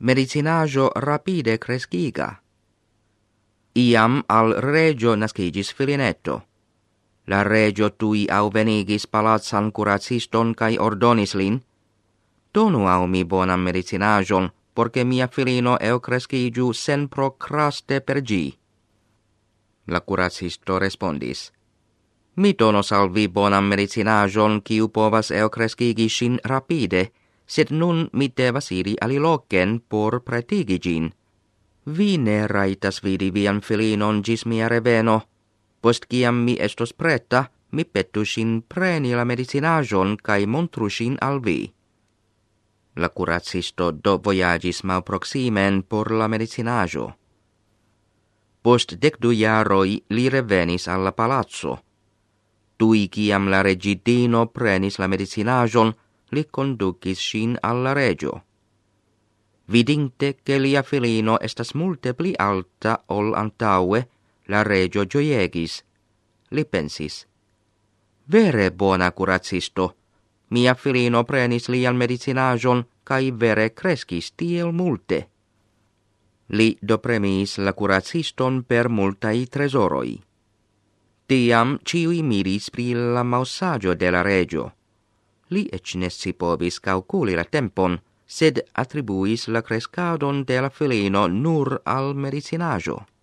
medicinajo rapide cresciga. Iam al regio nascigis filineto. La regio tui auvenigis palazzan curaciston cae ordonis lin, donu au mi bonam medicinajon, porque mia filino eo crescigiu sen procraste per gi. La curacisto respondis, mi donos al vi bonam medicinajon, kiu povas eo crescigi sin rapide, sed nun mi devas iri alilocen por pretigi gin. Vi ne raitas vidi vian filinon gis mia reveno, post ciam mi estos preta, mi petu sin preni la medicinajon cae montru sin al vi. La curacisto do voyagis malproximen por la medicinajo. Post 12 jaroi li revenis alla palazzo. Tui ciam la regidino prenis la medicinajon, li conducis sin alla regio. Vidinte che lia filino estas multe pli alta ol antaue, la regio gioiegis. Li pensis, vere bona curacisto, mia filino prenis lian medicinajon, cae vere crescis tiel multe. Li do premis la curaciston per multai tresoroi. Tiam ciui miris pri la mausaggio de la regio. Li ec nessi povis calculi la tempon, sed attribuis la crescadon de la filino nur al medicinajo.